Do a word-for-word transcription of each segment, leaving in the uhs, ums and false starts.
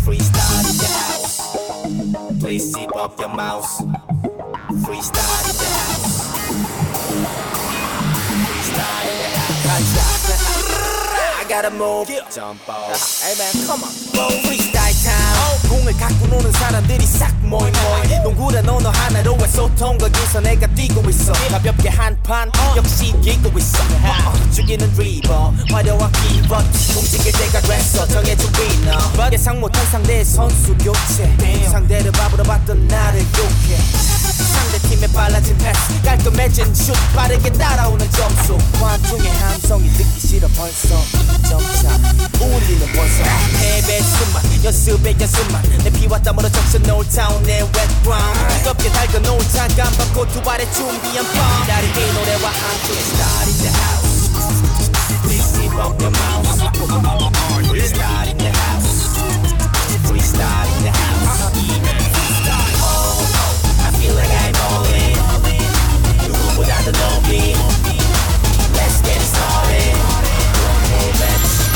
Freestyle in the house. Please zip up your mouth. Freestyle in the house. Freestyle in the house. I gotta move. Jump off. Hey man, come on. Freestyle time. 공을 갖고 노는 사람들이 싹 모인 모인. 농구란 언어 하나로의 소통 거기서 내가 뛰고 있어. 가볍게 한판 역시 이기고 있어. 죽이는 드리버 화려한 키보드 움직일 때가 됐어. 정해준 위너 예상 못한 상대의 선수 교체. 상대를 바보로 봤던 나를 욕해. 상대팀의 빨라진 패스 깔끔해진 슛 빠르게 따라오는 점수. 관중의 함성이 듣기 싫어 벌써. 점차 울리는 벌써. 패배의 수만 연습의 연습만 내 피와 땀으로 적신 올타운 내 wet ground. 뜨겁게 달궈 놓은 잠깐 받고 두 발에 준비한 밤. 기다린 이 노래와 함께 Start in the house. Please zip up your mouth. Freestyle in the house. Freestyle in the house. Oh no, I feel like I'm all in. 누구보다도 높이. Let's get it started. Let's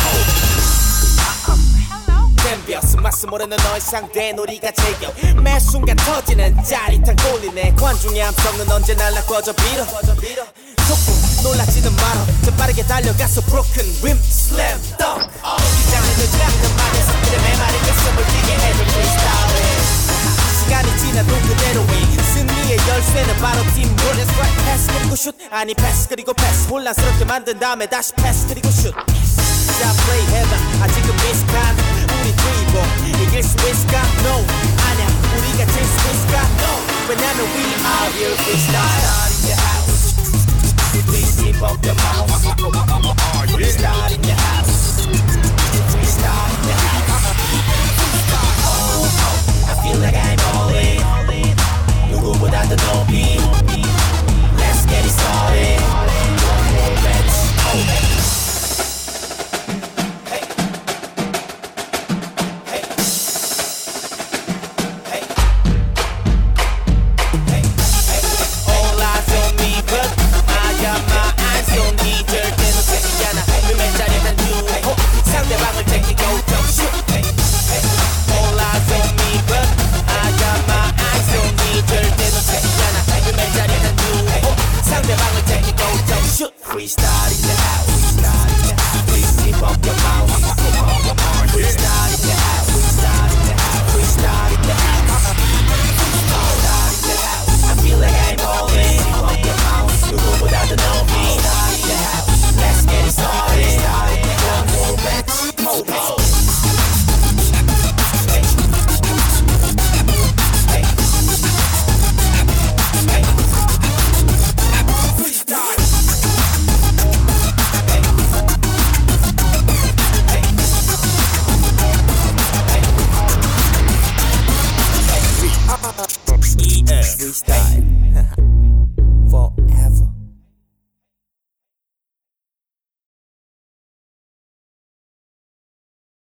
댐벼스 맛스 모르는 너의 상대 놀이가 제격. 매 순간 터지는 짜릿한 골이네. 관중의 함성은 언제나 날 꺼져 빌어. 폭풍 놀라지는 말어. 재빠르게 달려가서 broken rim slam dunk. 이장을 늦지않는 말에 스피드 내 말에 가슴을 뛰게 해줄 freestyle. 시간이 지나도 그대로인 승리의 열쇠는 바로 팀work. That's right. 패스 그리고 슛 아니 패스 그리고 패스. 혼란스럽게 만든 다음에 다시 패스 그리고 슛. 자 play 해봐 아직은 미스칸. 우리 드리블 이길 수 있을까? No 아냐 우리가 질 수 있을까? No 왜냐면 we are here freestyle.